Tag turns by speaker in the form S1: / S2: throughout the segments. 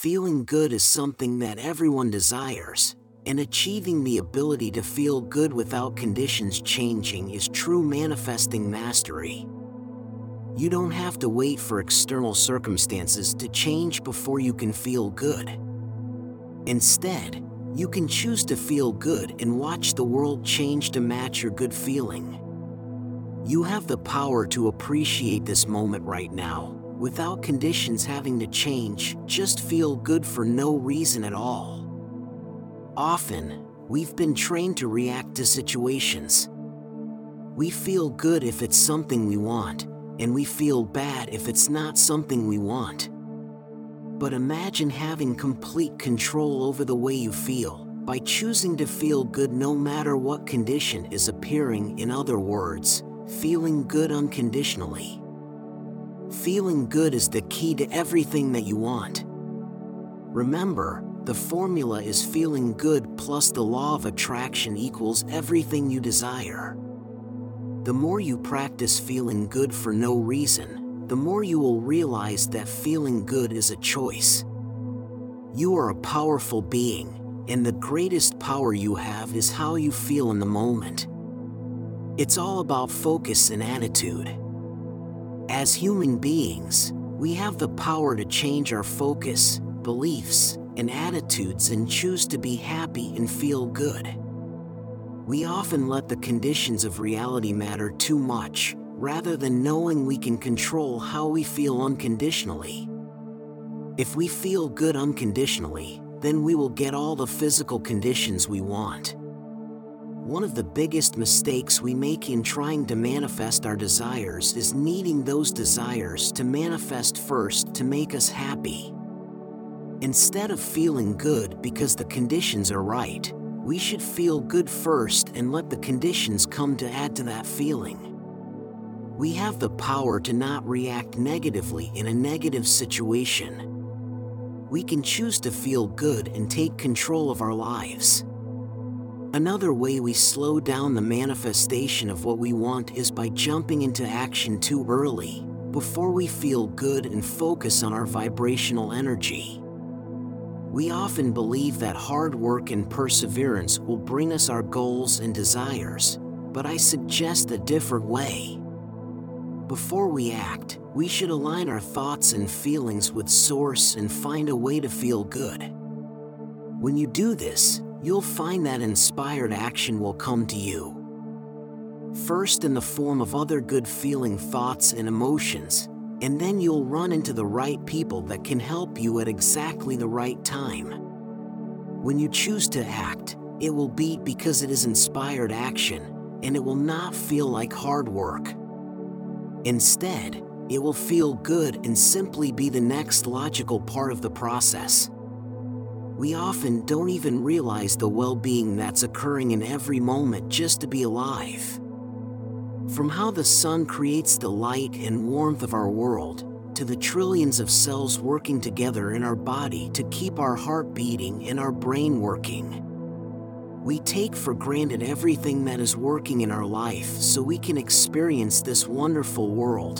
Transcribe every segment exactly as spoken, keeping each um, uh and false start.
S1: Feeling good is something that everyone desires, and achieving the ability to feel good without conditions changing is true manifesting mastery. You don't have to wait for external circumstances to change before you can feel good. Instead, you can choose to feel good and watch the world change to match your good feeling. You have the power to appreciate this moment right now, without conditions having to change. Just feel good for no reason at all. Often, we've been trained to react to situations. We feel good if it's something we want, and we feel bad if it's not something we want. But imagine having complete control over the way you feel, by choosing to feel good no matter what condition is appearing. In other words, feeling good unconditionally. Feeling good is the key to everything that you want. Remember, the formula is feeling good plus the law of attraction equals everything you desire. The more you practice feeling good for no reason, the more you will realize that feeling good is a choice. You are a powerful being, and the greatest power you have is how you feel in the moment. It's all about focus and attitude. As human beings, we have the power to change our focus, beliefs, and attitudes and choose to be happy and feel good. We often let the conditions of reality matter too much, rather than knowing we can control how we feel unconditionally. If we feel good unconditionally, then we will get all the physical conditions we want. One of the biggest mistakes we make in trying to manifest our desires is needing those desires to manifest first to make us happy. Instead of feeling good because the conditions are right, we should feel good first and let the conditions come to add to that feeling. We have the power to not react negatively in a negative situation. We can choose to feel good and take control of our lives. Another way we slow down the manifestation of what we want is by jumping into action too early, before we feel good and focus on our vibrational energy. We often believe that hard work and perseverance will bring us our goals and desires, but I suggest a different way. Before we act, we should align our thoughts and feelings with Source and find a way to feel good. When you do this, you'll find that inspired action will come to you. First in the form of other good feeling thoughts and emotions, and then you'll run into the right people that can help you at exactly the right time. When you choose to act, it will be because it is inspired action, and it will not feel like hard work. Instead, it will feel good and simply be the next logical part of the process. We often don't even realize the well-being that's occurring in every moment just to be alive. From how the sun creates the light and warmth of our world, to the trillions of cells working together in our body to keep our heart beating and our brain working. We take for granted everything that is working in our life so we can experience this wonderful world.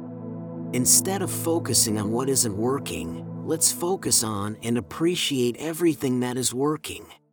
S1: Instead of focusing on what isn't working, let's focus on and appreciate everything that is working.